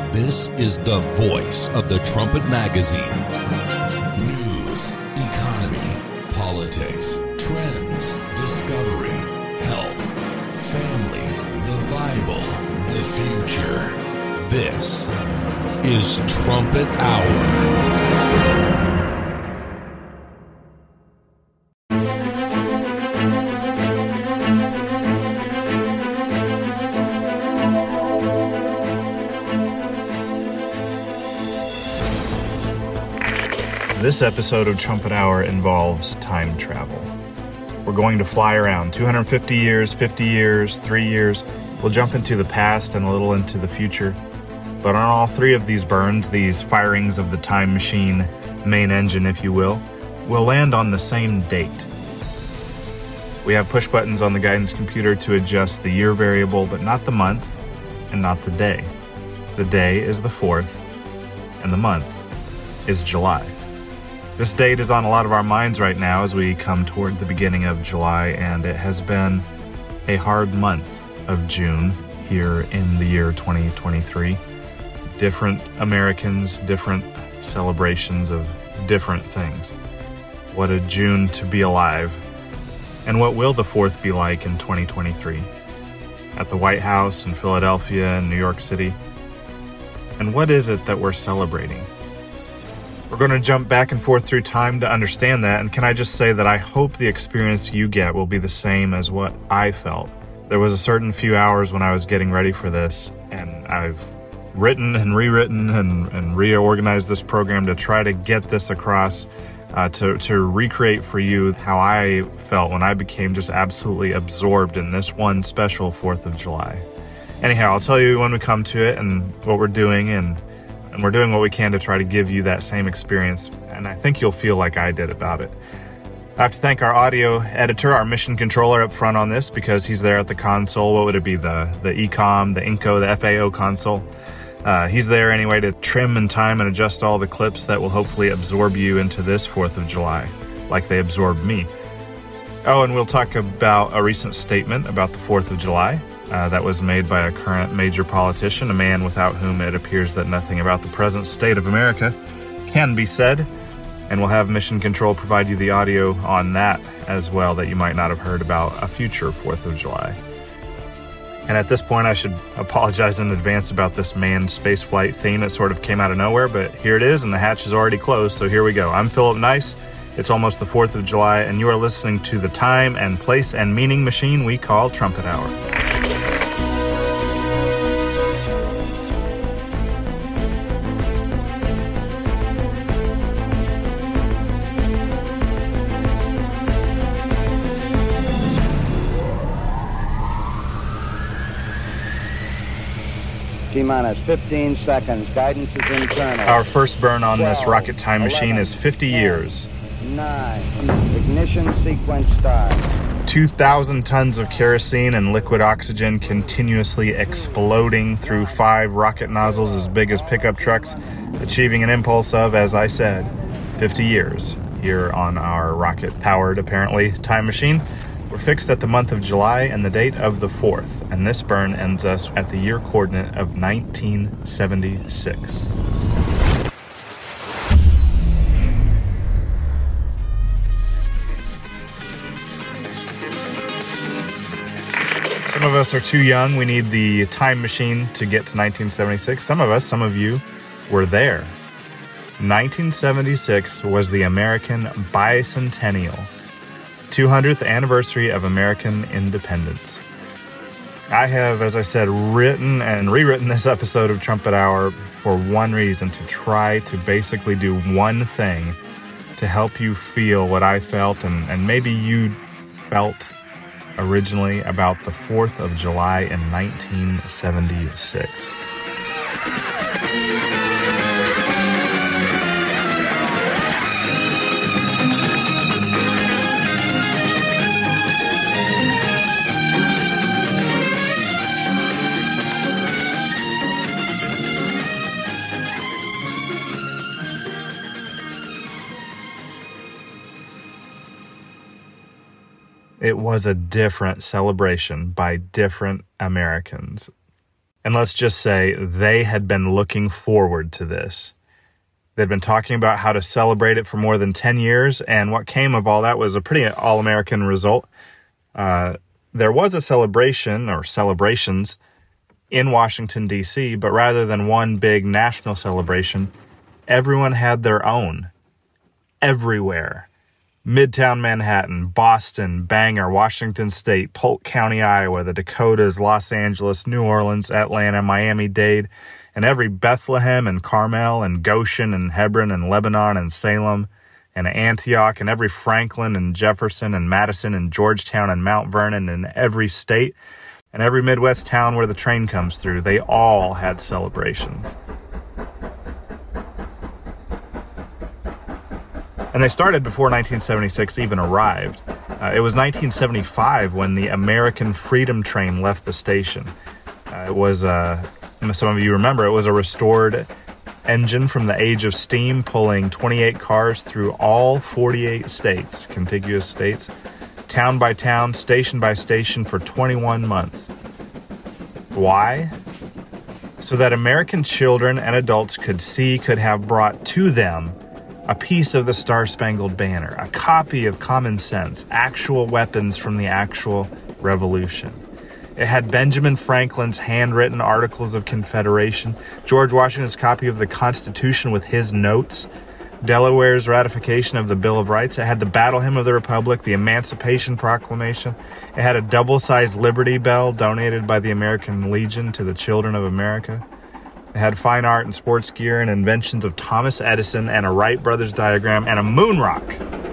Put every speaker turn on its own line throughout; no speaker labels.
This is the voice of the Trumpet Magazine. News, economy, politics, trends, discovery, health, family, the Bible, the future. This is Trumpet Hour.
This episode of Trumpet Hour involves time travel. We're going to fly around 250 years, 50 years, 3 years. We'll jump into the past and a little into the future. But on all three of these burns, these firings of the time machine, main engine if you will, we'll land on the same date. We have push buttons on the guidance computer to adjust the year variable, but not the month and not the day. The day is the 4th and the month is July. This date is on a lot of our minds right now as we come toward the beginning of July, and it has been a hard month of June here in the year 2023. Different Americans, different celebrations of different things. What a June to be alive. And what will the 4th be like in 2023? At the White House in Philadelphia and New York City? And what is it that we're celebrating? We're going to jump back and forth through time to understand that, and can I just say that I hope the experience you get will be the same as what I felt. There was a certain few hours when I was getting ready for this, and I've written and rewritten and reorganized this program to try to get this across, to recreate for you how I felt when I became just absolutely absorbed in this one special 4th of July. Anyhow, I'll tell you when we come to it and what we're doing, and we're doing what we can to try to give you that same experience, and I think you'll feel like I did about it. I have to thank our audio editor, our mission controller up front on this, because he's there at the console. What would it be? The ECOM, the INCO, the FAO console. He's there anyway to trim and time and adjust all the clips that will hopefully absorb you into this 4th of July, like they absorbed me. Oh, and we'll talk about a recent statement about the 4th of July. That was made by a current major politician, a man without whom it appears that nothing about the present state of America can be said. And we'll have Mission Control provide you the audio on that as well that you might not have heard about a future 4th of July. And at this point, I should apologize in advance about this manned spaceflight theme. It sort of came out of nowhere, but here it is, and the hatch is already closed, so here we go. I'm Philip Nice. It's almost the 4th of July, and you are listening to the time and place and meaning machine we call Trumpet Hour.
T-minus 15 seconds. Guidance is internal.
Our first burn on
12,
this rocket time machine
11,
is 50 years.
9. Ignition sequence start.
2,000 tons of kerosene and liquid oxygen continuously exploding through 5 rocket nozzles as big as pickup trucks, achieving an impulse of, as I said, 50 years here on our rocket-powered, apparently, time machine. We're fixed at the month of July and the date of the 4th, and this burn ends us at the year coordinate of 1976. Some of us are too young. We need the time machine to get to 1976. Some of you, were there. 1976 was the American bicentennial. 200th anniversary of American independence. I have, as I said, written and rewritten this episode of Trumpet Hour for one reason, to try to basically do one thing to help you feel what I felt and maybe you felt originally about the 4th of July in 1976. It was a different celebration by different Americans. And let's just say they had been looking forward to this. They'd been talking about how to celebrate it for more than 10 years, and what came of all that was a pretty all-American result. There was a celebration, or celebrations, in Washington, D.C., but rather than one big national celebration, everyone had their own. Everywhere. Midtown Manhattan, Boston, Bangor, Washington State, Polk County, Iowa, the Dakotas, Los Angeles, New Orleans, Atlanta, Miami-Dade, and every Bethlehem and Carmel and Goshen and Hebron and Lebanon and Salem and Antioch and every Franklin and Jefferson and Madison and Georgetown and Mount Vernon and every state and every Midwest town where the train comes through, they all had celebrations. And they started before 1976 even arrived. It was 1975 when the American Freedom Train left the station. It was, some of you remember, it was a restored engine from the age of steam pulling 28 cars through all 48 states, contiguous states, town by town, station by station for 21 months. Why? So that American children and adults could have brought to them a piece of the Star-Spangled Banner, a copy of Common Sense, actual weapons from the actual revolution. It had Benjamin Franklin's handwritten Articles of Confederation, George Washington's copy of the Constitution with his notes, Delaware's ratification of the Bill of Rights. It had the Battle Hymn of the Republic, the Emancipation Proclamation. It had a double-sized Liberty Bell donated by the American Legion to the children of America. It had fine art and sports gear and inventions of Thomas Edison and a Wright brothers diagram and a moon rock.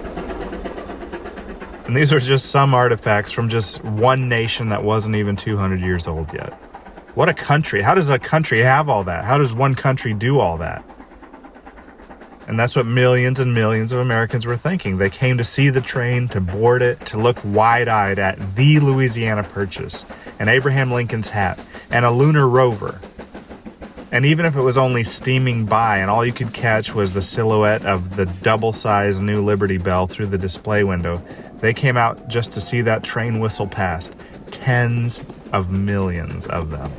And these are just some artifacts from just one nation that wasn't even 200 years old yet. What a country. How does a country have all that? How does one country do all that? And that's what millions and millions of Americans were thinking. They came to see the train, to board it, to look wide-eyed at the Louisiana Purchase, and Abraham Lincoln's hat, and a lunar rover. And even if it was only steaming by and all you could catch was the silhouette of the double-sized new Liberty Bell through the display window, they came out just to see that train whistle past. Tens of millions of them.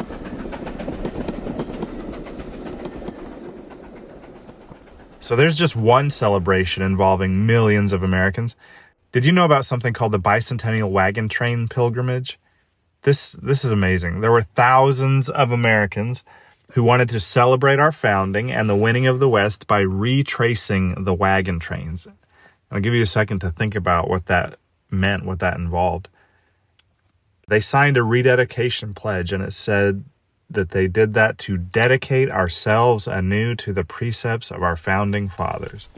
So there's just one celebration involving millions of Americans. Did you know about something called the Bicentennial Wagon Train Pilgrimage? This is amazing. There were thousands of Americans who wanted to celebrate our founding and the winning of the West by retracing the wagon trains. I'll give you a second to think about what that meant, what that involved. They signed a rededication pledge, and it said that they did that to dedicate ourselves anew to the precepts of our founding fathers.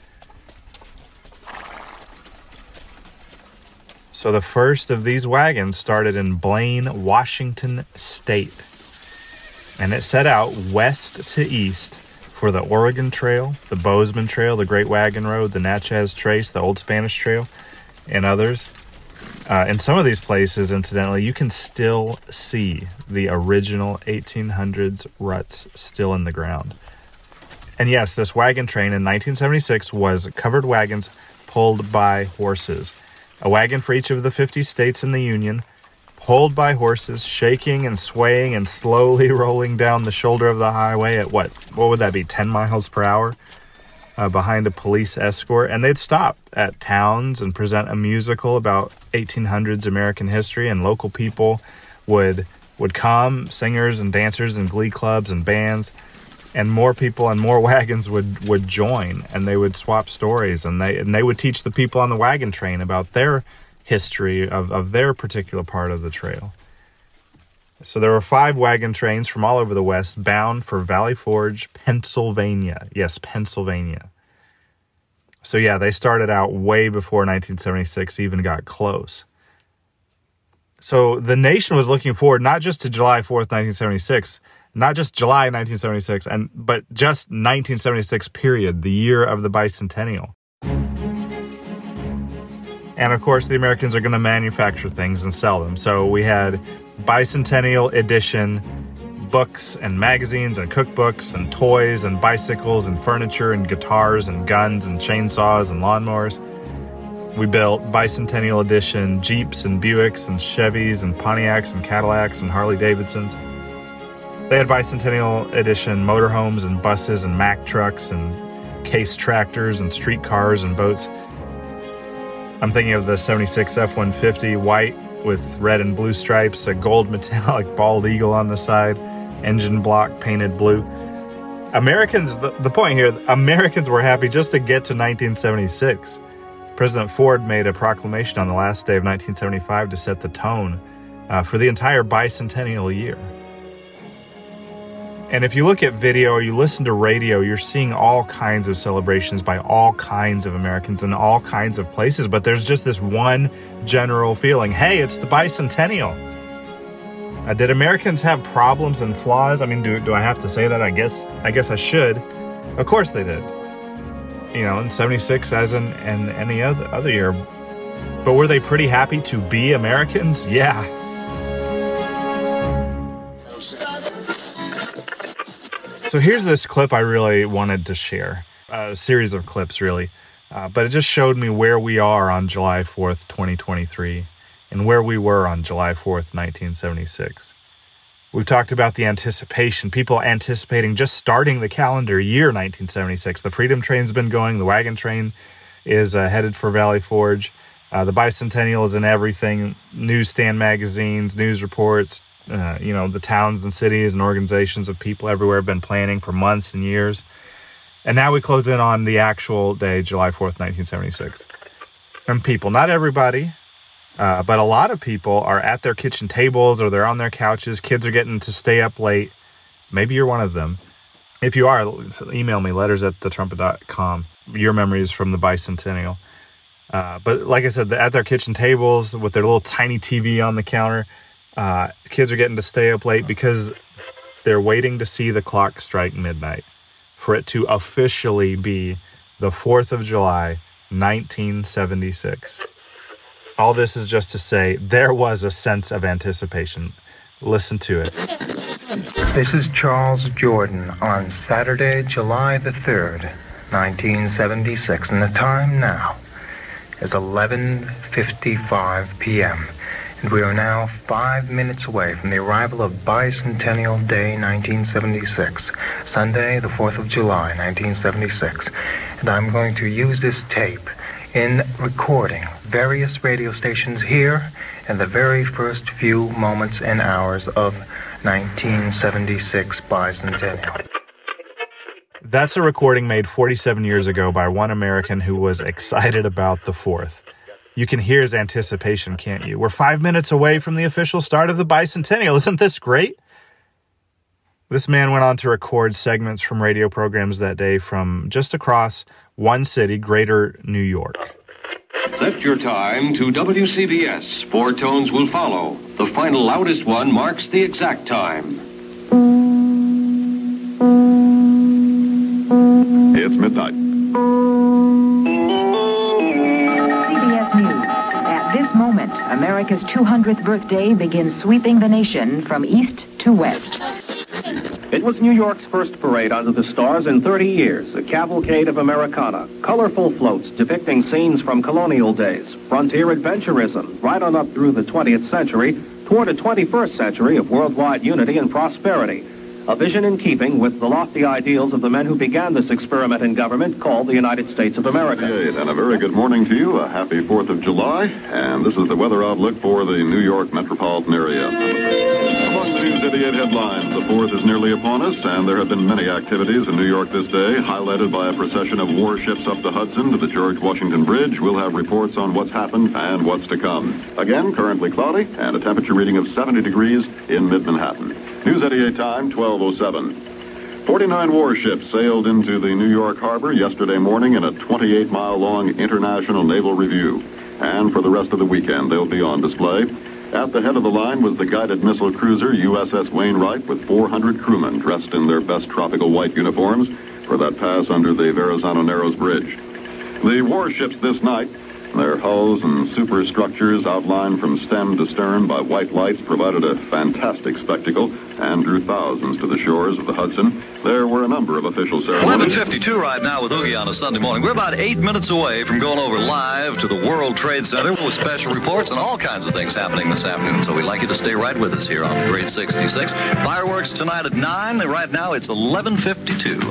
So the first of these wagons started in Blaine, Washington State. And it set out west to east for the Oregon Trail, the Bozeman Trail, the Great Wagon Road, the Natchez Trace, the Old Spanish Trail, and others. In some of these places, incidentally, you can still see the original 1800s ruts still in the ground. And yes, this wagon train in 1976 was covered wagons pulled by horses. A wagon for each of the 50 states in the Union, pulled by horses, shaking and swaying and slowly rolling down the shoulder of the highway at what would that be, 10 miles per hour? Behind a police escort. And they'd stop at towns and present a musical about 1800s American history, and local people would come, singers and dancers and glee clubs and bands, and more people and more wagons would join, and they would swap stories, and they would teach the people on the wagon train about their history of their particular part of the trail. So there were 5 wagon trains from all over the West bound for Valley Forge, Pennsylvania. Yes, Pennsylvania. So yeah, they started out way before 1976 even got close. So the nation was looking forward not just to July 4th, 1976, not just July 1976, but just 1976 period, the year of the bicentennial. And of course, the Americans are going to manufacture things and sell them. So we had bicentennial edition books and magazines and cookbooks and toys and bicycles and furniture and guitars and guns and chainsaws and lawnmowers. We built bicentennial edition Jeeps and Buicks and Chevys and Pontiacs and Cadillacs and Harley Davidsons. They had Bicentennial Edition motorhomes and buses and Mack trucks and case tractors and streetcars and boats. I'm thinking of the 76 F-150, white with red and blue stripes, a gold metallic bald eagle on the side, engine block painted blue. Americans, the point here, Americans were happy just to get to 1976. President Ford made a proclamation on the last day of 1975 to set the tone for the entire bicentennial year. And if you look at video or you listen to radio, you're seeing all kinds of celebrations by all kinds of Americans in all kinds of places. But there's just this one general feeling, hey, it's the bicentennial. Did Americans have problems and flaws? I mean, do I have to say that? I guess I should. Of course they did. You know, in 76 as in any other year. But were they pretty happy to be Americans? Yeah. So here's this clip I really wanted to share, a series of clips really, but it just showed me where we are on July 4th, 2023, and where we were on July 4th, 1976. We've talked about the anticipation, people anticipating just starting the calendar year 1976. The Freedom Train's been going, the Wagon Train is headed for Valley Forge, the Bicentennial is in everything, newsstand magazines, news reports. The towns and cities and organizations of people everywhere have been planning for months and years. And now we close in on the actual day, July 4th, 1976. And people, not everybody, but a lot of people are at their kitchen tables or they're on their couches. Kids are getting to stay up late. Maybe you're one of them. If you are, email me, letters@thetrumpet.com, your memories from the bicentennial. But like I said, at their kitchen tables with their little tiny TV on the counter, kids are getting to stay up late because they're waiting to see the clock strike midnight for it to officially be the 4th of July, 1976. All this is just to say there was a sense of anticipation. Listen to it.
This is Charles Jordan on Saturday, July the 3rd, 1976, and the time now is 11:55 p.m., and we are now 5 minutes away from the arrival of Bicentennial Day 1976, Sunday, the 4th of July, 1976. And I'm going to use this tape in recording various radio stations here in the very first few moments and hours of 1976 Bicentennial.
That's a recording made 47 years ago by one American who was excited about the 4th. You can hear his anticipation, can't you? We're 5 minutes away from the official start of the bicentennial. Isn't this great? This man went on to record segments from radio programs that day from just across one city, Greater New York.
Set your time to WCBS. 4 tones will follow. The final loudest one marks the exact time.
It's midnight.
CBS News. At this moment, America's 200th birthday begins sweeping the nation from east to west.
It was New York's first parade under the stars in 30 years, a cavalcade of Americana, colorful floats depicting scenes from colonial days, frontier adventurism, right on up through the 20th century, toward a 21st century of worldwide unity and prosperity. A vision in keeping with the lofty ideals of the men who began this experiment in government called the United States of America.
And a very good morning to you. A happy 4th of July. And this is the weather outlook for the New York metropolitan area. Among the News 88 headlines, the 4th is nearly upon us, and there have been many activities in New York this day, highlighted by a procession of warships up the Hudson to the George Washington Bridge. We'll have reports on what's happened and what's to come. Again, currently cloudy, and a temperature reading of 70 degrees in mid-Manhattan. News 88 time, 12:07. 49 warships sailed into the New York harbor yesterday morning in a 28-mile-long international naval review. And for the rest of the weekend, they'll be on display. At the head of the line was the guided missile cruiser USS Wainwright with 400 crewmen dressed in their best tropical white uniforms for that pass under the Verrazano Narrows Bridge. The warships this night Their hulls and superstructures outlined from stem to stern by white lights provided a fantastic spectacle and drew thousands to the shores of the Hudson. There were a number of official ceremonies.
11:52 right now with Oogie on a Sunday morning. We're about 8 minutes away from going over live to the World Trade Center with special reports and all kinds of things happening this afternoon. So we'd like you to stay right with us here on Grade 66. Fireworks tonight at 9. And right now it's 11:52.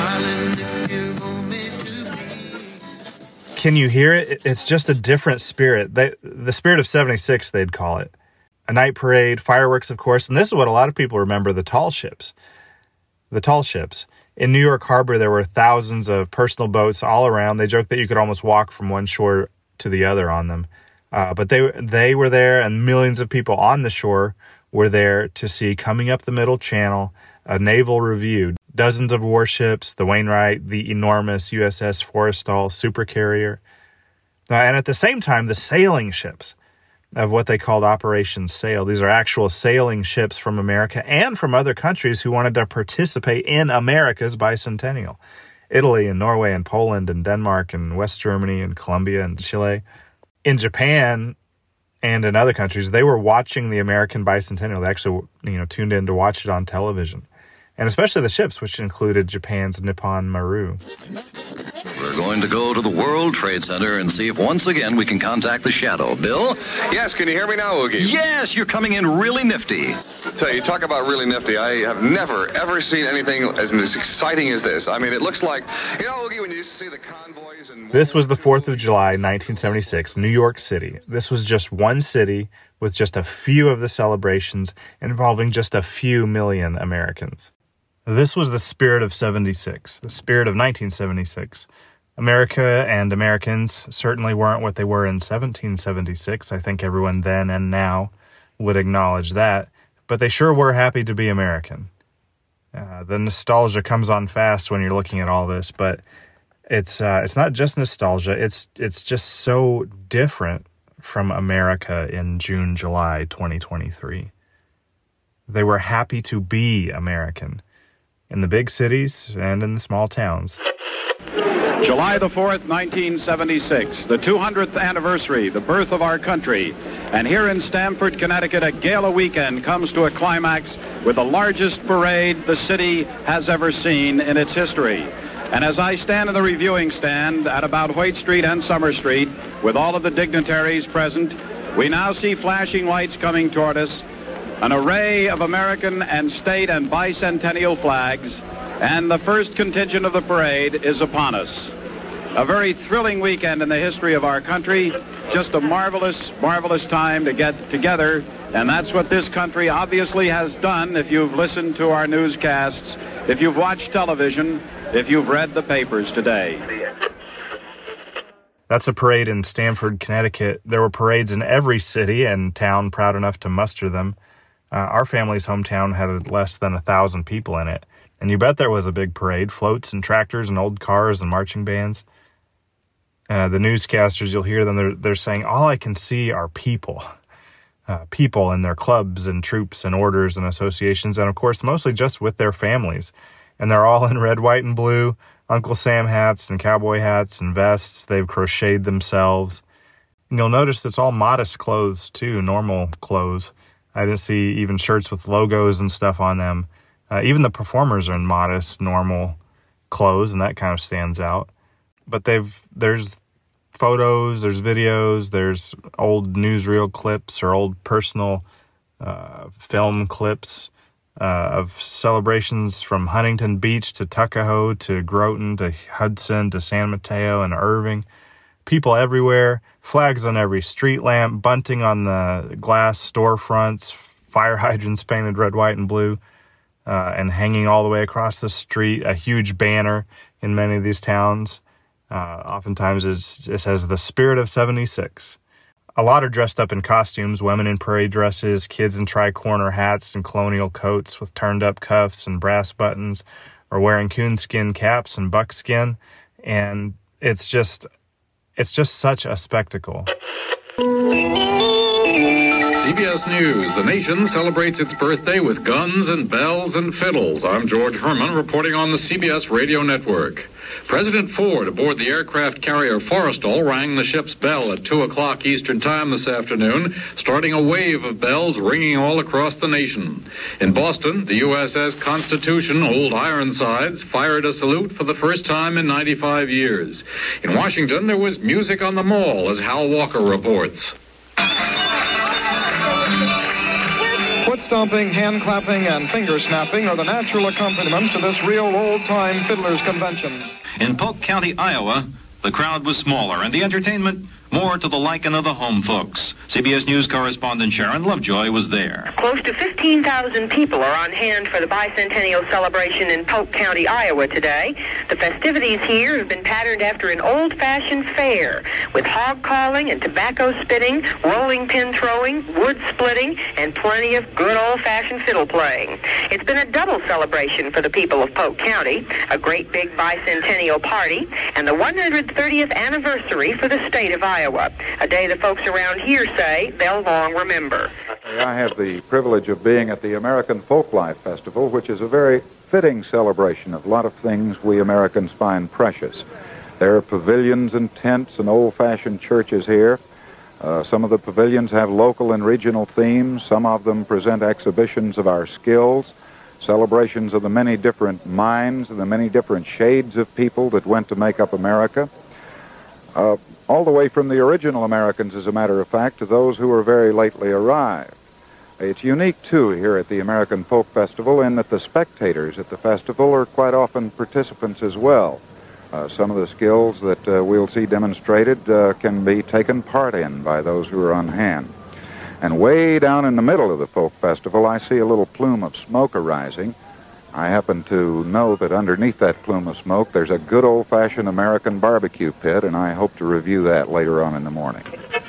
Can you hear it? It's just a different spirit. The spirit of 76, they'd call it. A night parade, fireworks, of course. And this is what a lot of people remember, the tall ships. The tall ships. In New York Harbor, there were thousands of personal boats all around. They joked that you could almost walk from one shore to the other on them. But they were there, and millions of people on the shore were there to see, coming up the Middle Channel, a naval review. Dozens of warships, the Wainwright, the enormous USS Forrestal supercarrier. And at the same time, the sailing ships of what they called Operation Sail. These are actual sailing ships from America and from other countries who wanted to participate in America's bicentennial. Italy and Norway and Poland and Denmark and West Germany and Colombia and Chile. In Japan and in other countries, they were watching the American bicentennial. They actually, tuned in to watch it on television. And especially the ships, which included Japan's Nippon Maru.
We're going to go to the World Trade Center and see if once again we can contact the Shadow. Bill?
Yes, can you hear me now, Oogie?
Yes, you're coming in really nifty.
Tell you, talk about really nifty. I have never, ever seen anything as exciting as this. I mean, it looks like, Oogie, when you used to see the convoys and...
This was the 4th of July, 1976, New York City. This was just one city with just a few of the celebrations involving just a few million Americans. This was the spirit of 76, the spirit of 1976. America and Americans certainly weren't what they were in 1776. I think everyone then and now would acknowledge that. But they sure were happy to be American. The nostalgia comes on fast when you're looking at all this, but it's not just nostalgia. It's just so different from America in June, July 2023. They were happy to be American. In the big cities and in the small towns.
July the 4th, 1976, the 200th anniversary, the birth of our country. And here in Stamford, Connecticut, a gala weekend comes to a climax with the largest parade the city has ever seen in its history. And as I stand in the reviewing stand at about Hoyt Street and Summer Street, with all of the dignitaries present, we now see flashing lights coming toward us, an array of American and state and bicentennial flags, and the first contingent of the parade is upon us. A very thrilling weekend in the history of our country, just a marvelous, marvelous time to get together, and that's what this country obviously has done if you've listened to our newscasts, if you've watched television, if you've read the papers today.
That's a parade in Stamford, Connecticut. There were parades in every city and town proud enough to muster them. Our family's hometown had less than 1,000 people in it. And you bet there was a big parade, floats and tractors and old cars and marching bands. The newscasters, you'll hear them, they're saying, all I can see are people. People in their clubs and troops and orders and associations, and of course, mostly just with their families. And they're all in red, white, and blue, Uncle Sam hats and cowboy hats and vests. They've crocheted themselves. And you'll notice it's all modest clothes, too, normal clothes. I didn't see even shirts with logos and stuff on them. Even the performers are in modest, normal clothes, and that kind of stands out. But there's photos, there's videos, there's old newsreel clips or old personal film clips of celebrations from Huntington Beach to Tuckahoe to Groton to Hudson to San Mateo and Irving. People everywhere, flags on every street lamp, bunting on the glass storefronts, fire hydrants painted red, white, and blue, and hanging all the way across the street, a huge banner in many of these towns. Oftentimes it says the spirit of 76. A lot are dressed up in costumes, women in parade dresses, kids in tri-corner hats and colonial coats with turned-up cuffs and brass buttons, or wearing coonskin caps and buckskin, and it's just such a spectacle.
See,
CBS News. The nation celebrates its birthday with guns and bells and fiddles. I'm George Herman reporting on the CBS Radio Network. President Ford aboard the aircraft carrier Forrestal rang the ship's bell at 2 o'clock Eastern Time this afternoon, starting a wave of bells ringing all across the nation. In Boston, the USS Constitution, Old Ironsides, fired a salute for the first time in 95 years. In Washington, there was music on the Mall, as Hal Walker reports.
Foot stomping, hand clapping, and finger snapping are the natural accompaniments to this real old-time fiddlers' convention.
In Polk County, Iowa, the crowd was smaller and the entertainment more to the liking of the home folks. CBS News correspondent Sharon Lovejoy was there.
Close to 15,000 people are on hand for the bicentennial celebration in Polk County, Iowa today. The festivities here have been patterned after an old-fashioned fair with hog calling and tobacco spitting, rolling pin throwing, wood splitting, and plenty of good old-fashioned fiddle playing. It's been a double celebration for the people of Polk County, a great big bicentennial party, and the 130th anniversary for the state of Iowa. A day the folks around here say they'll long remember.
I have the privilege of being at the American Folklife Festival, which is a very fitting celebration of a lot of things we Americans find precious. There are pavilions and tents and old-fashioned churches here. Some of the pavilions have local and regional themes. Some of them present exhibitions of our skills, celebrations of the many different minds and the many different shades of people that went to make up America. All the way from the original Americans, as a matter of fact, to those who are very lately arrived. It's unique, too, here at the American Folk Festival in that the spectators at the festival are quite often participants as well. Some of the skills that we'll see demonstrated can be taken part in by those who are on hand. And way down in the middle of the Folk Festival, I see a little plume of smoke arising. I happen to know that underneath that plume of smoke, there's a good old-fashioned American barbecue pit, and I hope to review that later on in the morning.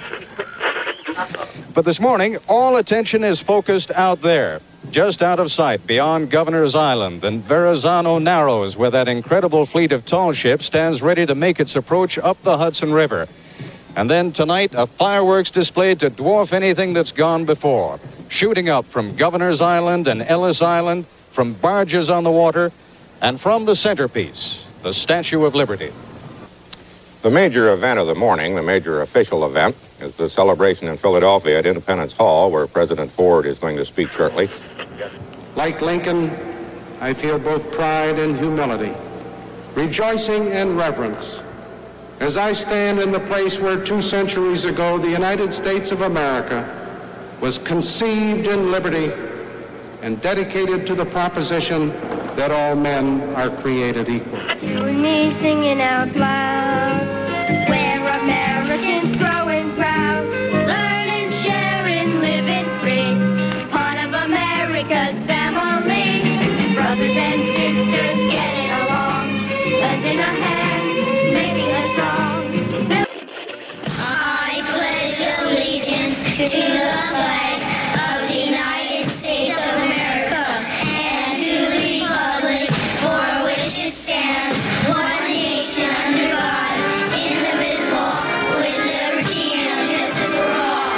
But this morning, all attention is focused out there, just out of sight, beyond Governor's Island and Verrazano Narrows, where that incredible fleet of tall ships stands ready to make its approach up the Hudson River. And then tonight, a fireworks display to dwarf anything that's gone before, shooting up from Governor's Island and Ellis Island, from barges on the water, and from the centerpiece, the Statue of Liberty.
The major event of the morning, the major official event, is the celebration in Philadelphia at Independence Hall, where President Ford is going to speak shortly.
Like Lincoln, I feel both pride and humility, rejoicing and reverence, as I stand in the place where 2 centuries ago the United States of America was conceived in liberty and dedicated to the proposition that all men are created equal.
You and me singing out loud, we're Americans growing proud, learning, sharing, living free, part of America's family, brothers and sisters getting along, lending a hand, making us strong. I pledge allegiance to the flag of the United States of America and to the republic for which it stands, one nation under God, indivisible, with liberty and justice for all.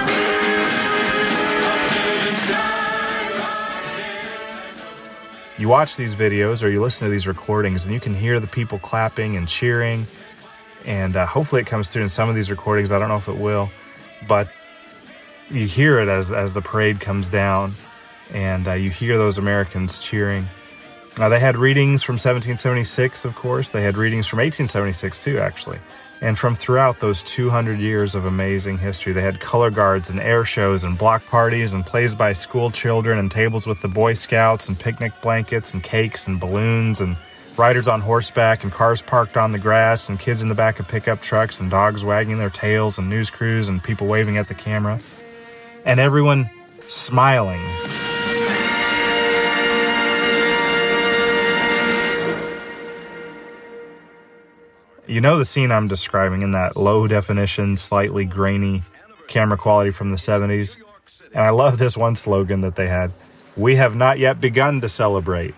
You watch these videos or you listen to these recordings and you can hear the people clapping and cheering, and hopefully it comes through in some of these recordings. I don't know if it will, but you hear it as the parade comes down, and you hear those Americans cheering. They had readings from 1776, of course. They had readings from 1876, too, actually. And from throughout those 200 years of amazing history. They had color guards and air shows and block parties and plays by school children and tables with the Boy Scouts and picnic blankets and cakes and balloons and riders on horseback and cars parked on the grass and kids in the back of pickup trucks and dogs wagging their tails and news crews and people waving at the camera. And everyone smiling. You know the scene I'm describing in that low-definition, slightly grainy camera quality from the 70s? And I love this one slogan that they had. We have not yet begun to celebrate.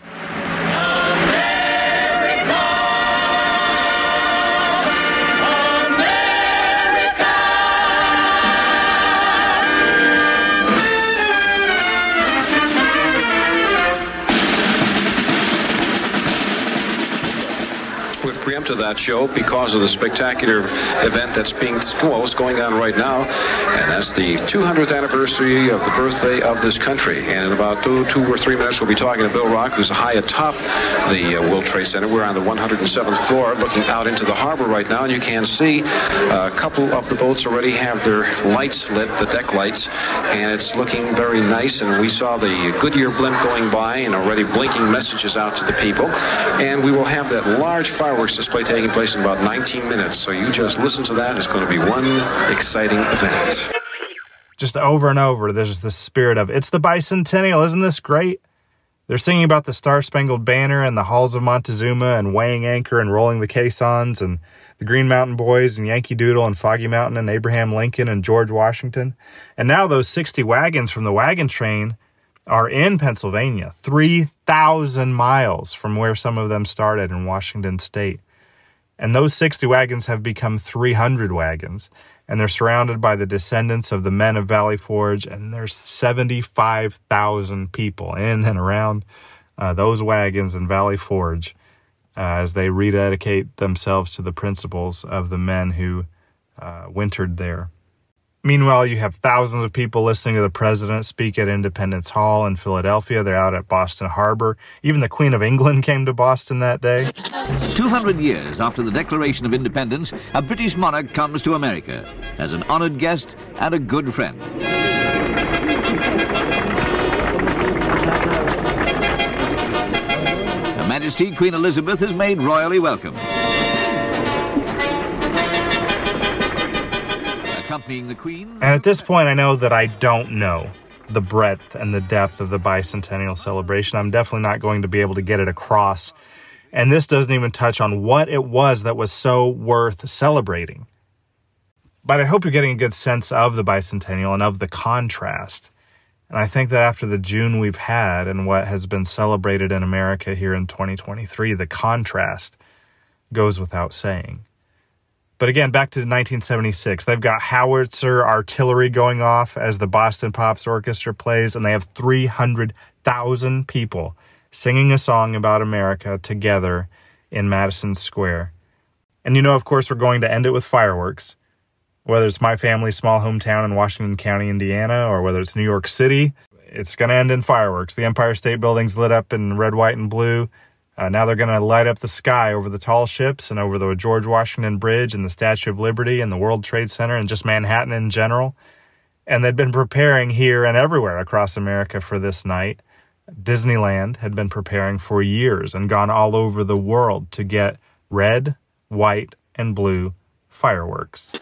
preempted that show because of the spectacular event that's going on right now, and that's the 200th anniversary of the birthday of this country. And in about 2 or 3 minutes, we'll be talking to Bill Rock, who's high atop the World Trade Center. We're on the 107th floor, looking out into the harbor right now, and you can see a couple of the boats already have their lights lit, the deck lights, and it's looking very nice. And we saw the Goodyear blimp going by and already blinking messages out to the people. And we will have that large fireworks display taking place in about 19 minutes. So you just listen to that. It's going to be one exciting event.
Just over and over, there's the spirit of, it's the bicentennial, isn't this great? They're singing about the Star-Spangled Banner and the halls of Montezuma and weighing anchor and rolling the caissons and the Green Mountain Boys and Yankee Doodle and Foggy Mountain and Abraham Lincoln and George Washington. And now those 60 wagons from the wagon train are in Pennsylvania, 3,000 miles from where some of them started in Washington State. And those 60 wagons have become 300 wagons. And they're surrounded by the descendants of the men of Valley Forge, and there's 75,000 people in and around those wagons in Valley Forge as they rededicate themselves to the principles of the men who wintered there. Meanwhile, you have thousands of people listening to the president speak at Independence Hall in Philadelphia. They're out at Boston Harbor. Even the Queen of England came to Boston that day.
200 years after the Declaration of Independence, a British monarch comes to America as an honored guest and a good friend. Her Majesty Queen Elizabeth is made royally welcome. Accompanying the Queen.
And at this point, I know that I don't know the breadth and the depth of the bicentennial celebration. I'm definitely not going to be able to get it across. And this doesn't even touch on what it was that was so worth celebrating. But I hope you're getting a good sense of the bicentennial and of the contrast. And I think that after the June we've had and what has been celebrated in America here in 2023, the contrast goes without saying. But again, back to 1976, they've got howitzer artillery going off as the Boston Pops Orchestra plays, and they have 300,000 people singing a song about America together in Madison Square. And you know, of course, we're going to end it with fireworks. Whether it's my family's small hometown in Washington County, Indiana, or whether it's New York City, it's going to end in fireworks. The Empire State Building's lit up in red, white, and blue. Now they're going to light up the sky over the tall ships and over the George Washington Bridge and the Statue of Liberty and the World Trade Center and just Manhattan in general. And they'd been preparing here and everywhere across America for this night. Disneyland had been preparing for years and gone all over the world to get red, white, and blue fireworks.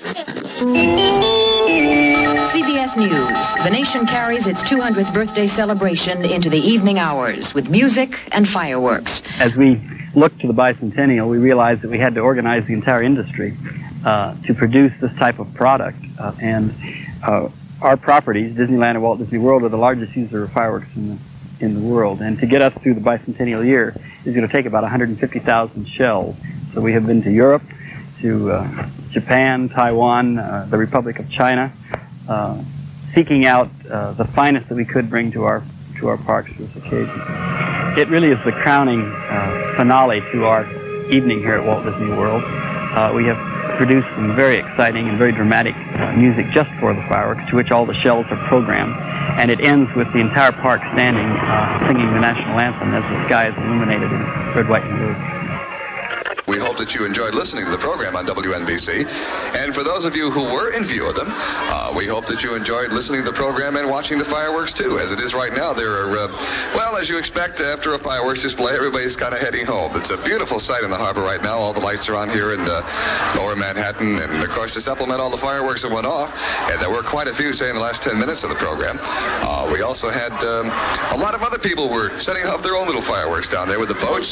CBS News. The nation carries its 200th birthday celebration into the evening hours with music and fireworks.
As we looked to the bicentennial, we realized that we had to organize the entire industry to produce this type of product. And our properties, Disneyland and Walt Disney World, are the largest user of fireworks in the world. And to get us through the bicentennial year is going to take about 150,000 shells. So we have been to Europe, to Japan, Taiwan, the Republic of China, seeking out the finest that we could bring to our parks for this occasion. It really is the crowning finale to our evening here at Walt Disney World. We have produced some very exciting and very dramatic music just for the fireworks, to which all the shells are programmed. And it ends with the entire park standing, singing the national anthem as the sky is illuminated in red, white, and blue.
We hope that you enjoyed listening to the program on WNBC. And for those of you who were in view of them, we hope that you enjoyed listening to the program and watching the fireworks, too. As it is right now, there are, well, as you expect, after a fireworks display, everybody's kind of heading home. It's a beautiful sight in the harbor right now. All the lights are on here in lower Manhattan. And, of course, to supplement all the fireworks that went off, and there were quite a few, say, in the last 10 minutes of the program, we also had a lot of other people were setting up their own little fireworks down there with the boats.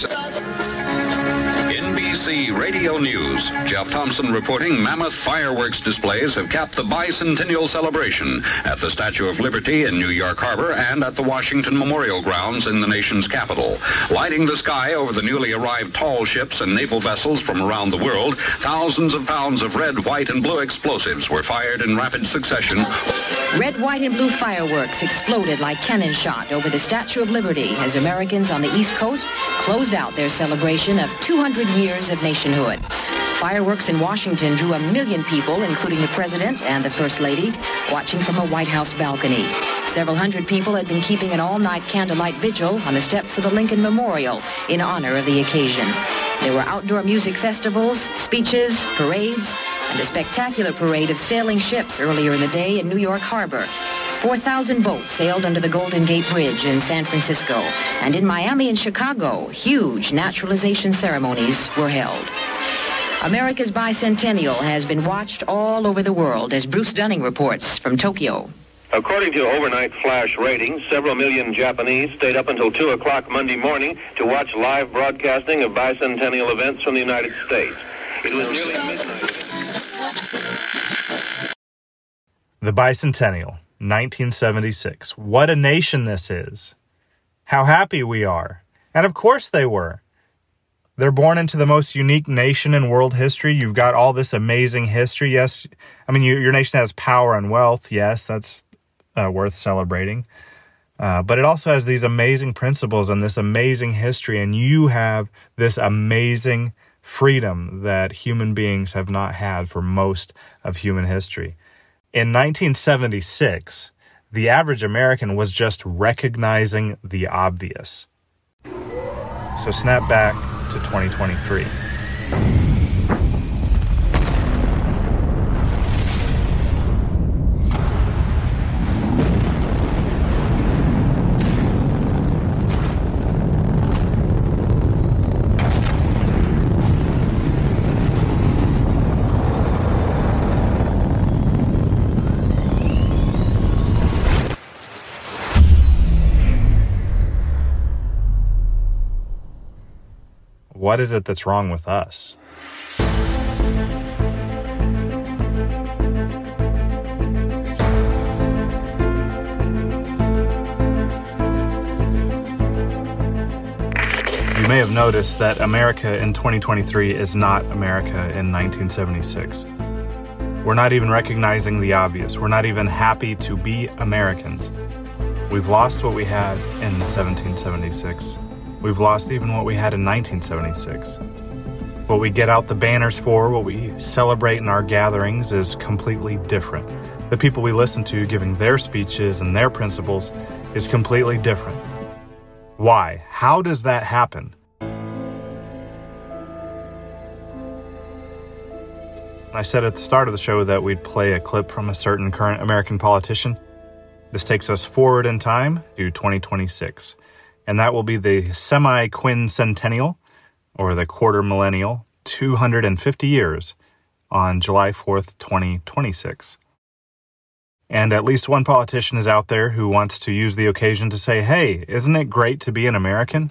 NBC Radio News. Jeff Thompson reporting mammoth fireworks displays have capped the bicentennial celebration at the Statue of Liberty in New York Harbor and at the Washington Memorial Grounds in the nation's capital. Lighting the sky over the newly arrived tall ships and naval vessels from around the world, thousands of pounds of red, white, and blue explosives were fired in rapid succession.
Red, white, and blue fireworks exploded like cannon shot over the Statue of Liberty as Americans on the East Coast closed out their celebration of 200 years of nationhood. Fireworks in Washington drew 1 million people, including the President and the First Lady, watching from a White House balcony. Several hundred people had been keeping an all-night candlelight vigil on the steps of the Lincoln Memorial in honor of the occasion. There were outdoor music festivals, speeches, parades, and a spectacular parade of sailing ships earlier in the day in New York Harbor. 4,000 boats sailed under the Golden Gate Bridge in San Francisco, and in Miami and Chicago, huge naturalization ceremonies were held. America's bicentennial has been watched all over the world, as Bruce Dunning reports from Tokyo.
According to overnight flash ratings, several million Japanese stayed up until 2 o'clock Monday morning to watch live broadcasting of bicentennial events from the United States. It was nearly midnight.
The bicentennial, 1976. What a nation this is. How happy we are. And of course they were. They're born into the most unique nation in world history. You've got all this amazing history. Yes, I mean, your nation has power and wealth. Yes, that's worth celebrating. But it also has these amazing principles and this amazing history. And you have this amazing freedom that human beings have not had for most of human history. In 1976, the average American was just recognizing the obvious. So snap back to 2023. What is it that's wrong with us? You may have noticed that America in 2023 is not America in 1976. We're not even recognizing the obvious. We're not even happy to be Americans. We've lost what we had in 1776. We've lost even what we had in 1976. What we get out the banners for, what we celebrate in our gatherings is completely different. The people we listen to giving their speeches and their principles is completely different. Why? How does that happen? I said at the start of the show that we'd play a clip from a certain current American politician. This takes us forward in time to 2026. And that will be the semi-quincentennial, or the quarter millennial, 250 years on July 4th, 2026. And at least one politician is out there who wants to use the occasion to say, hey, isn't it great to be an American?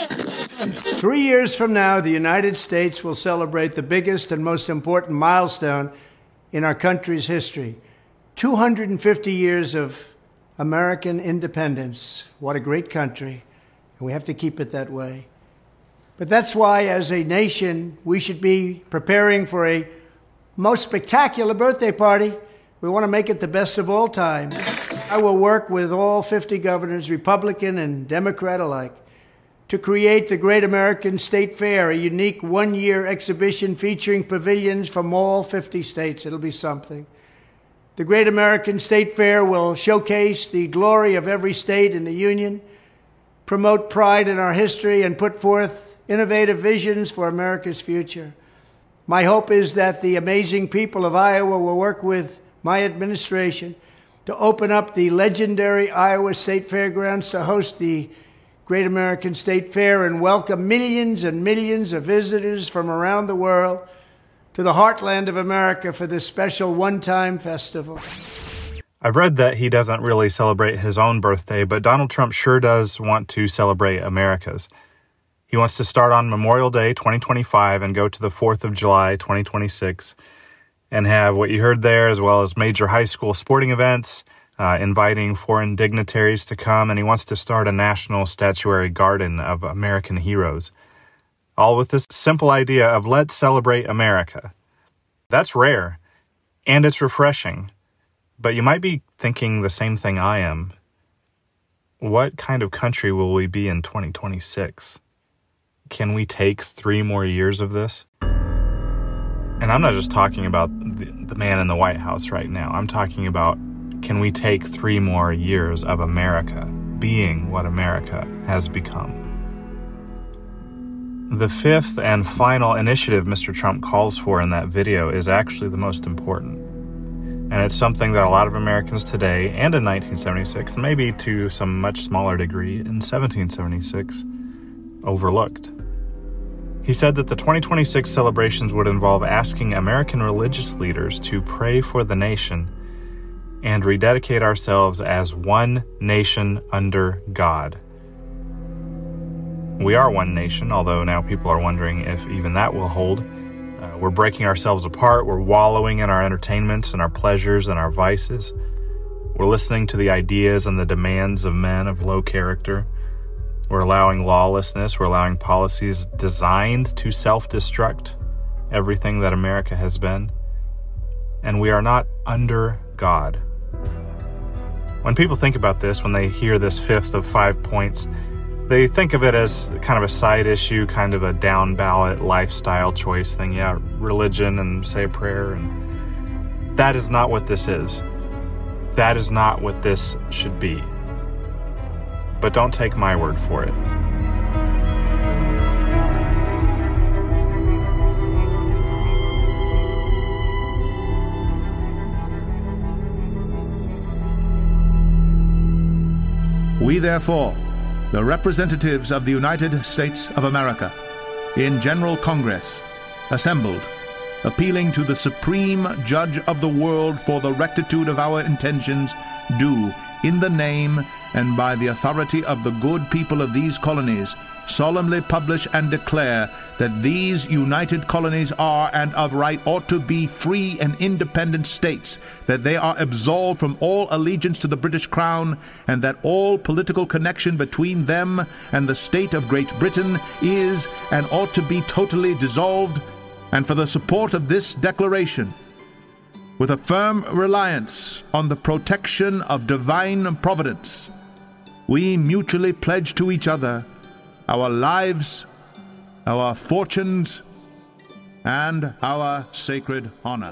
3 years from now, the United States will celebrate the biggest and most important milestone in our country's history. 250 years of American independence. What a great country. And we have to keep it that way. But that's why, as a nation, we should be preparing for a most spectacular birthday party. We want to make it the best of all time. I will work with all 50 governors, Republican and Democrat alike, to create the Great American State Fair, a unique one-year exhibition featuring pavilions from all 50 states. It'll be something. The Great American State Fair will showcase the glory of every state in the Union, promote pride in our history, and put forth innovative visions for America's future. My hope is that the amazing people of Iowa will work with my administration to open up the legendary Iowa State Fairgrounds to host the Great American State Fair and welcome millions and millions of visitors from around the world to the heartland of America for this special one-time festival.
I've read that he doesn't really celebrate his own birthday, but Donald Trump sure does want to celebrate America's. He wants to start on Memorial Day 2025 and go to the 4th of July 2026 and have what you heard there, as well as major high school sporting events, inviting foreign dignitaries to come, and he wants to start a national statuary garden of American heroes. All with this simple idea of let's celebrate America. That's rare, and it's refreshing. But you might be thinking the same thing I am. What kind of country will we be in 2026? can we take 3 more years of this? And I'm not just talking about the man in the White House right now. I'm talking about, can we take 3 more years of America being what America has become? The 5th and final initiative Mr. Trump calls for in that video is actually the most important. And it's something that a lot of Americans today and in 1976, and maybe to some much smaller degree in 1776, overlooked. He said that the 2026 celebrations would involve asking American religious leaders to pray for the nation and rededicate ourselves as one nation under God. We are one nation, although now people are wondering if even that will hold. We're breaking ourselves apart. We're wallowing in our entertainments and our pleasures and our vices. We're listening to the ideas and the demands of men of low character. We're allowing lawlessness. We're allowing policies designed to self-destruct everything that America has been. And we are not under God. When people think about this, when they hear this 5th of 5 points, they think of it as kind of a side issue, kind of a down ballot lifestyle choice thing. Yeah, religion and say a prayer. And that is not what this is. That is not what this should be. But don't take my word for it.
We therefore, the representatives of the United States of America, in General Congress, assembled, appealing to the Supreme Judge of the world for the rectitude of our intentions, do, in the name and by the authority of the good people of these colonies, solemnly publish and declare that these united colonies are and of right ought to be free and independent states, that they are absolved from all allegiance to the British Crown, and that all political connection between them and the state of Great Britain is and ought to be totally dissolved, and for the support of this declaration, with a firm reliance on the protection of divine providence, we mutually pledge to each other our lives, our fortunes, and our sacred honor.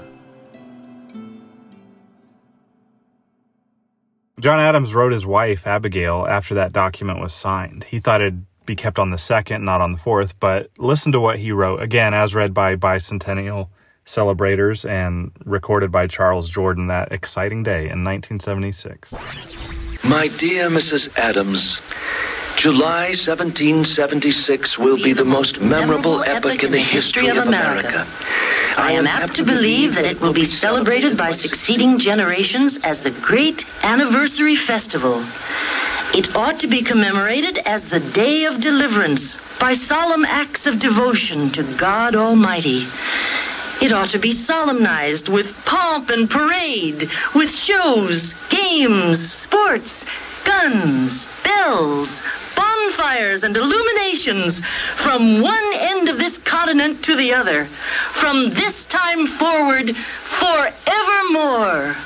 John Adams wrote his wife, Abigail, after that document was signed. He thought it'd be kept on the 2nd, not on the 4th, but listen to what he wrote, again, as read by bicentennial celebrators and recorded by Charles Jordan that exciting day in 1976.
My dear Mrs. Adams, July 1776 will be the most memorable epoch in the history of America.
I am apt to believe that it will be celebrated by succeeding generations as the great anniversary festival. It ought to be commemorated as the Day of Deliverance by solemn acts of devotion to God Almighty. It ought to be solemnized with pomp and parade, with shows, games, sports, guns, bells, bonfires, and illuminations from one end of this continent to the other, from this time forward, forevermore.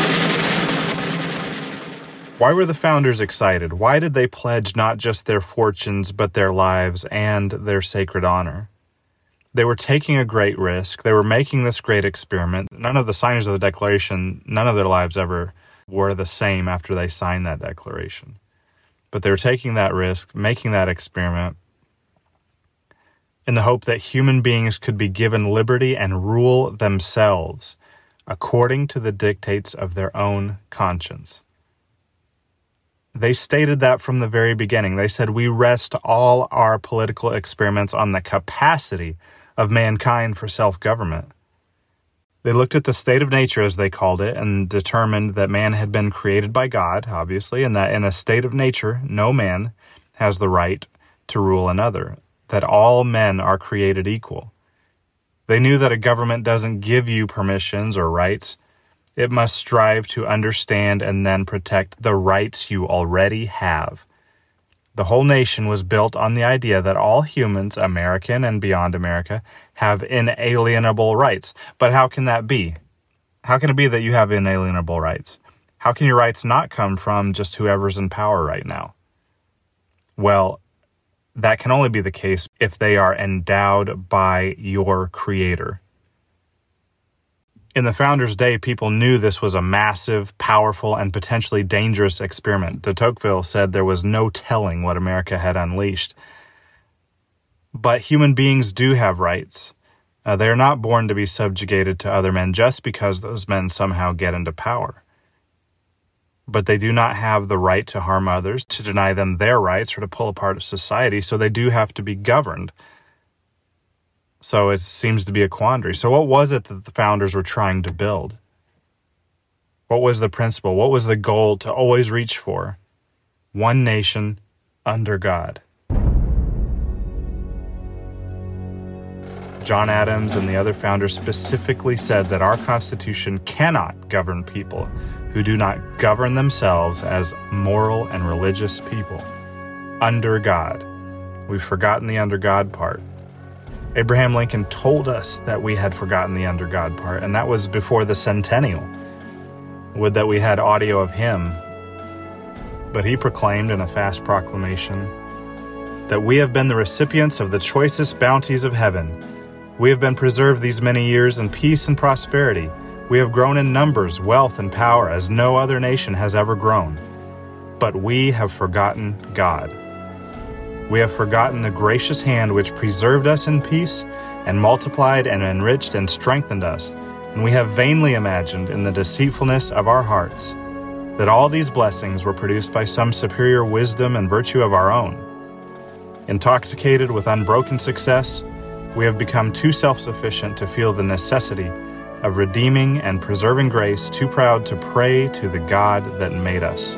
Why were the founders excited? Why did they pledge not just their fortunes, but their lives and their sacred honor? They were taking a great risk. They were making this great experiment. None of the signers of the Declaration, none of their lives ever were the same after they signed that Declaration. But they were taking that risk, making that experiment, in the hope that human beings could be given liberty and rule themselves according to the dictates of their own conscience. They stated that from the very beginning. They said, we rest all our political experiments on the capacity of mankind for self-government. They looked at the state of nature, as they called it, and determined that man had been created by God, obviously, and that in a state of nature, no man has the right to rule another, that all men are created equal. They knew that a government doesn't give you permissions or rights. It must strive to understand and then protect the rights you already have. The whole nation was built on the idea that all humans, American and beyond America, have inalienable rights. But how can that be? How can it be that you have inalienable rights? How can your rights not come from just whoever's in power right now? Well, that can only be the case if they are endowed by your Creator. In the Founders' Day, people knew this was a massive, powerful, and potentially dangerous experiment. De Tocqueville said there was no telling what America had unleashed. But human beings do have rights. They are not born to be subjugated to other men just because those men somehow get into power. But they do not have the right to harm others, to deny them their rights, or to pull apart society, so they do have to be governed. So it seems to be a quandary. So what was it that the founders were trying to build? What was the principle? What was the goal to always reach for? One nation under God. John Adams and the other founders specifically said that our Constitution cannot govern people who do not govern themselves as moral and religious people under God. We've forgotten the under God part. Abraham Lincoln told us that we had forgotten the under God part, and that was before the centennial. Would that we had audio of him. But he proclaimed in a fast proclamation that we have been the recipients of the choicest bounties of heaven. We have been preserved these many years in peace and prosperity. We have grown in numbers, wealth, and power as no other nation has ever grown. But we have forgotten God. We have forgotten the gracious hand which preserved us in peace and multiplied and enriched and strengthened us. And we have vainly imagined in the deceitfulness of our hearts that all these blessings were produced by some superior wisdom and virtue of our own. Intoxicated with unbroken success, we have become too self-sufficient to feel the necessity of redeeming and preserving grace, too proud to pray to the God that made us.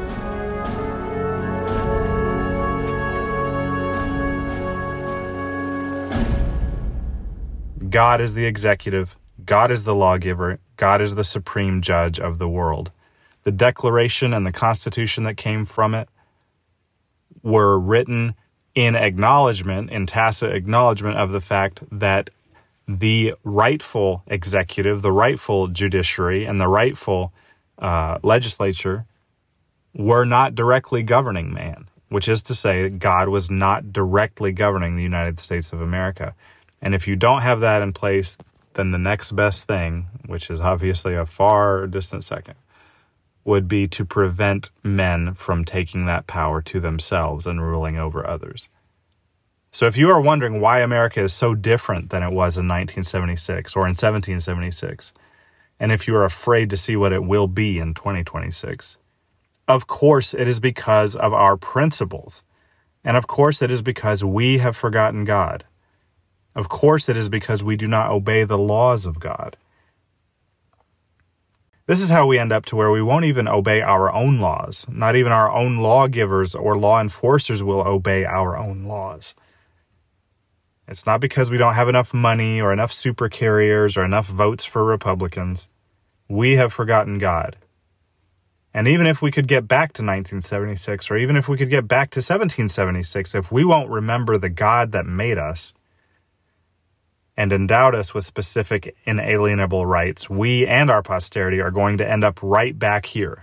God is the executive, God is the lawgiver, God is the supreme judge of the world. The Declaration and the Constitution that came from it were written in acknowledgement, in tacit acknowledgement of the fact that the rightful executive, the rightful judiciary, and the rightful legislature were not directly governing man, which is to say that God was not directly governing the United States of America. And if you don't have that in place, then the next best thing, which is obviously a far distant second, would be to prevent men from taking that power to themselves and ruling over others. So if you are wondering why America is so different than it was in 1976 or in 1776, and if you are afraid to see what it will be in 2026, of course it is because of our principles. And of course it is because we have forgotten God. Of course it is because we do not obey the laws of God. This is how we end up to where we won't even obey our own laws. Not even our own lawgivers or law enforcers will obey our own laws. It's not because we don't have enough money or enough super carriers or enough votes for Republicans. We have forgotten God. And even if we could get back to 1976, or even if we could get back to 1776, if we won't remember the God that made us and endowed us with specific inalienable rights, we and our posterity are going to end up right back here.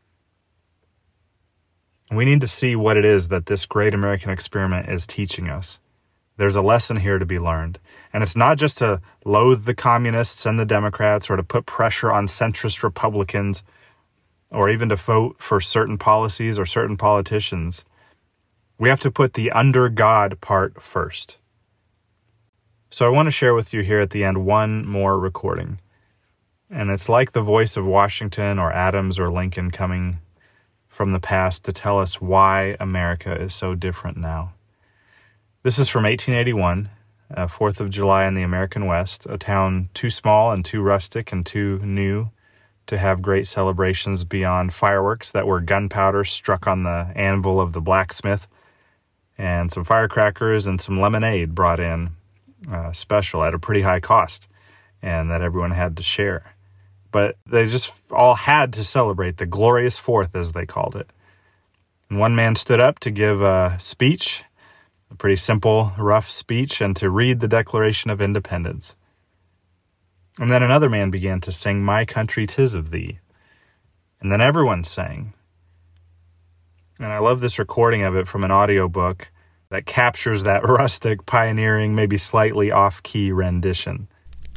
We need to see what it is that this great American experiment is teaching us. There's a lesson here to be learned. And it's not just to loathe the communists and the Democrats or to put pressure on centrist Republicans or even to vote for certain policies or certain politicians. We have to put the under God part first. So I want to share with you here at the end one more recording. And it's like the voice of Washington or Adams or Lincoln coming from the past to tell us why America is so different now. This is from 1881, 4th of July in the American West, a town too small and too rustic and too new to have great celebrations beyond fireworks that were gunpowder struck on the anvil of the blacksmith, and some firecrackers and some lemonade brought in special at a pretty high cost, and that everyone had to share. But they just all had to celebrate the glorious 4th, as they called it. And one man stood up to give a speech, a pretty simple, rough speech, and to read the Declaration of Independence. And then another man began to sing, "My country, 'tis of thee." And then everyone sang. And I love this recording of it from an audiobook that captures that rustic, pioneering, maybe slightly off-key rendition.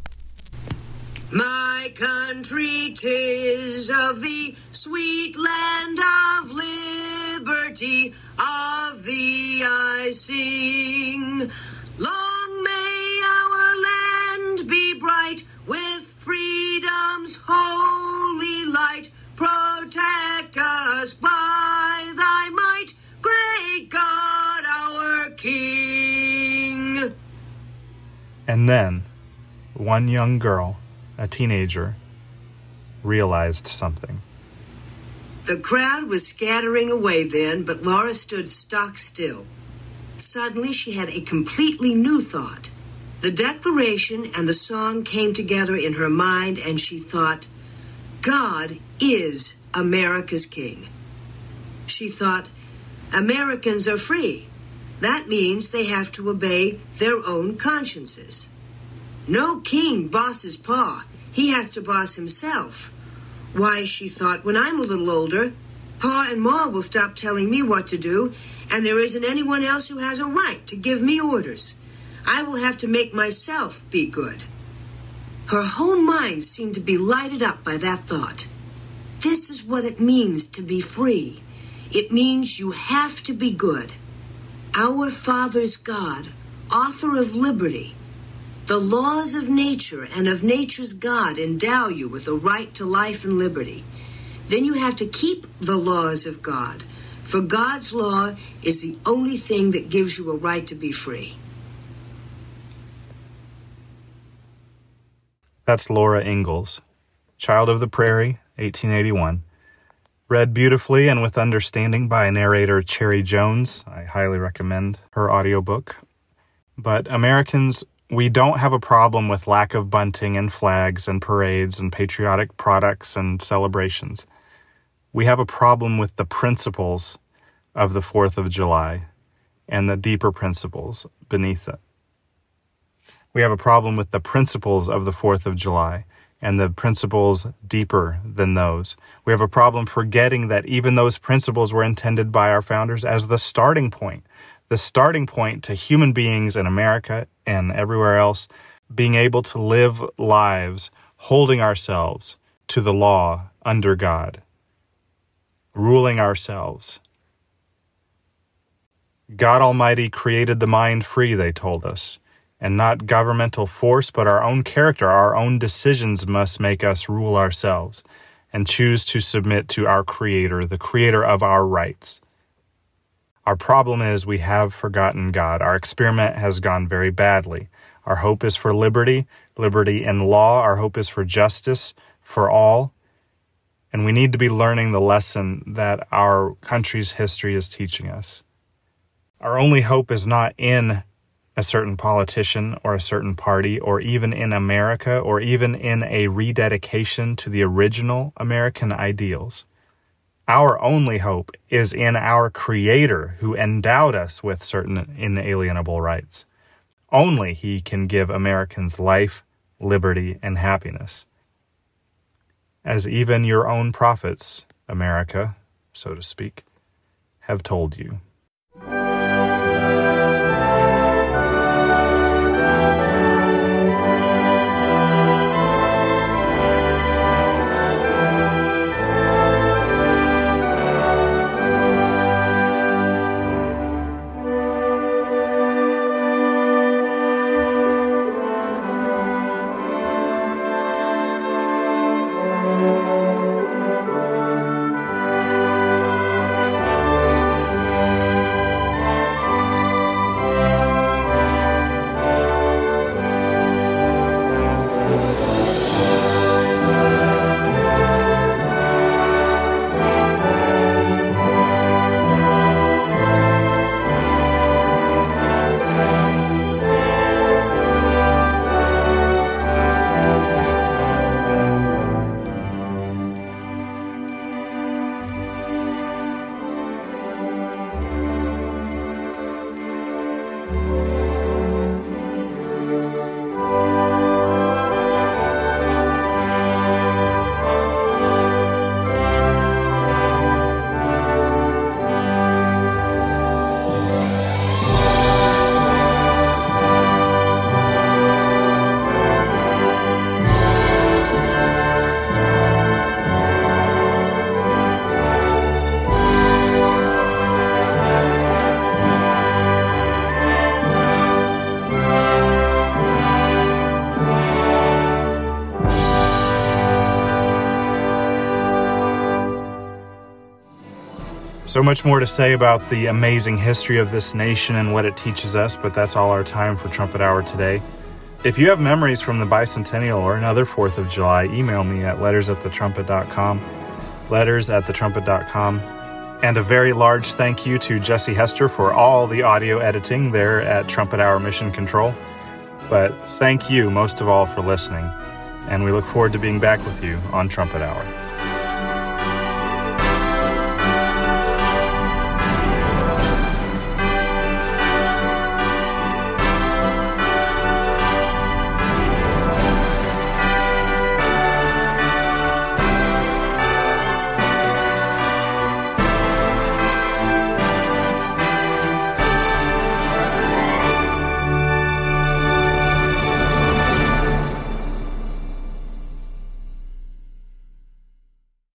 My country 'tis of the sweet land of liberty, of thee I sing. Long may our land be bright with freedom's holy light. Protect us by thy might, great God our King.
And then, one young girl, a teenager, realized something.
The crowd was scattering away then, but Laura stood stock still. Suddenly she had a completely new thought. The Declaration and the song came together in her mind, and she thought, God is America's King. She thought, Americans are free. That means they have to obey their own consciences. No king bosses Pa. He has to boss himself. Why, she thought, when I'm a little older, Pa and Ma will stop telling me what to do, and there isn't anyone else who has a right to give me orders. I will have to make myself be good. Her whole mind seemed to be lighted up by that thought. This is what it means to be free. It means you have to be good. Our Father's God, author of liberty, the laws of nature and of nature's God endow you with a right to life and liberty. Then you have to keep the laws of God, for God's law is the only thing that gives you a right to be free.
That's Laura Ingalls, Child of the Prairie, 1881. Read beautifully and with understanding by narrator Cherry Jones. I highly recommend her audiobook. But Americans, we don't have a problem with lack of bunting and flags and parades and patriotic products and celebrations. We have a problem with the principles of the 4th of July and the deeper principles beneath it. We have a problem with the principles of the 4th of July and the principles deeper than those. We have a problem forgetting that even those principles were intended by our founders as the starting point to human beings in America and everywhere else being able to live lives holding ourselves to the law under God, ruling ourselves. God Almighty created the mind free, they told us, and not governmental force, but our own character. Our own decisions must make us rule ourselves and choose to submit to our Creator, the Creator of our rights. Our problem is we have forgotten God. Our experiment has gone very badly. Our hope is for liberty, liberty in law. Our hope is for justice for all. And we need to be learning the lesson that our country's history is teaching us. Our only hope is not in a certain politician or a certain party, or even in America, or even in a rededication to the original American ideals. Our only hope is in our Creator, who endowed us with certain inalienable rights. Only He can give Americans life, liberty, and happiness. As even your own prophets, America, so to speak, have told you. So much more to say about the amazing history of this nation and what it teaches us, but that's all our time for Trumpet Hour today. If you have memories from the bicentennial or another 4th of July, email me at letters@thetrumpet.com, letters@thetrumpet.com. And a very large thank you to Jesse Hester for all the audio editing there at Trumpet Hour Mission Control. But thank you most of all for listening, and we look forward to being back with you on Trumpet Hour.